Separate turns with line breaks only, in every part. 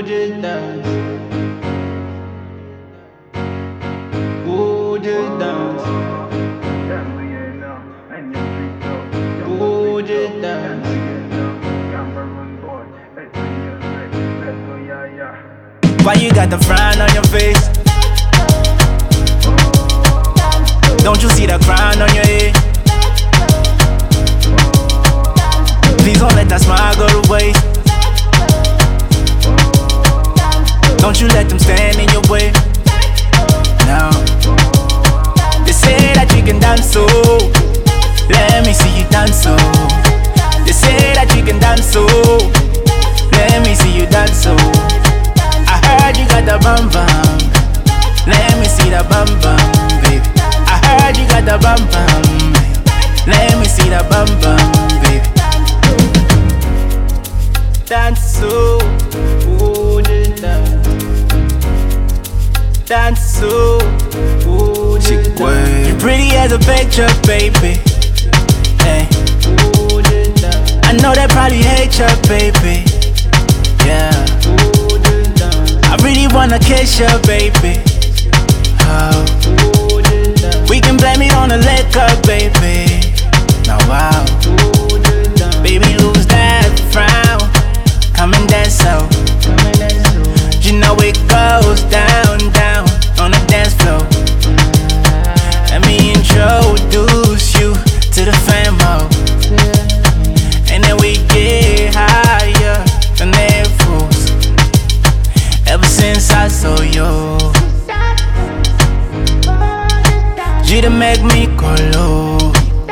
just dance. Go just dance. Go just dance.
Why you got the frown on your face? Don't you see the crown on your head? Please don't let that smile go to waste. Don't you let them stand in your way. No. They say that you can dance, so let me see you dance, so. They say that you can dance, so let me see you dance, so. I heard you got the bum bum. Let me see the bum bum, baby. I heard you got the bum bum. Let me see the bum bum, baby. Dance so,
Go just dance.
dance so.
Go just dance.
You pretty as a picture, baby. Hey.
Go just dance.
I know they probably hate you, baby. Yeah.
Go just dance.
I really wanna kiss you, baby. Oh.
Go just dance.
We can blame it on the liquor, baby. Now wow.
Go just dance.
Baby, lose that frown. Come and dance so.
Come and dance so.
You know it goes down, down on the dance floor. Let me introduce you to the famo. And then we get higher than their fools. Ever since I saw you, you done make me go low.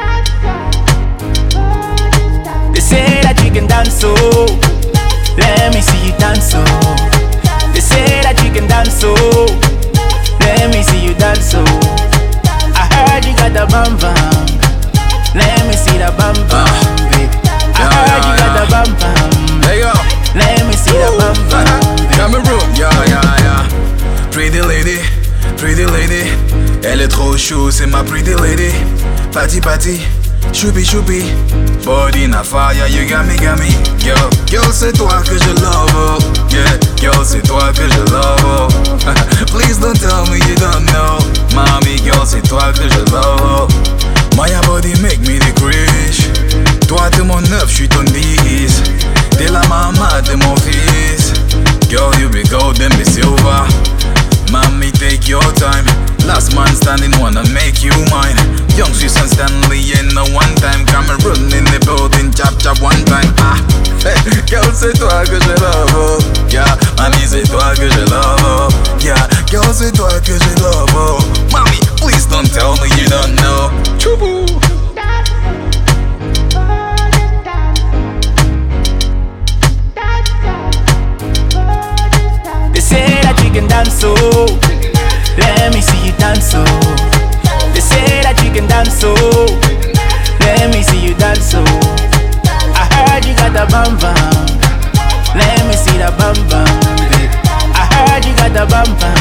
They say that you can dance, so let me see you dance, so. They say that you can dance, so let me see you dance, so. I heard you got the bum bum. Let me see the bum bum, baby. I heard you got the bum bum.
There you go.
Let me see the bum bum, baby.
Cameroon, yeah. Pretty lady, pretty lady. Elle est trop chou, c'est ma pretty lady. Patty, patty, choupi, choupi. Body na fire, you got me. Girl, girl, c'est toi que je love, oh. Yeah, girl, c'est toi que je love, oh. Please don't tell me you don't know. Mommy, girl, c'est toi que je love, oh. My body make me the crash. Toi, t'es mon 9, j'suis ton 10. T'es la maman de mon fils. Girl, you be gold and be silver. Mommy, take your time. Last man standing wanna make you mine. Young Swiss and Stanley in the one time. Cameroon in the building, chap one time. Ah, girl, c'est toi que je love, oh. Yeah, mommy, c'est toi que je love, oh. Yeah, girl, c'est toi que je love, oh. Mommy, please don't tell me you don't know. Choubu.
They say that you can dance, so let me see you dance, so. They say that you can dance, so let me see you dance, so. I heard you got the bum bum. Let me see the bum bum, baby. I heard you got the bum bum.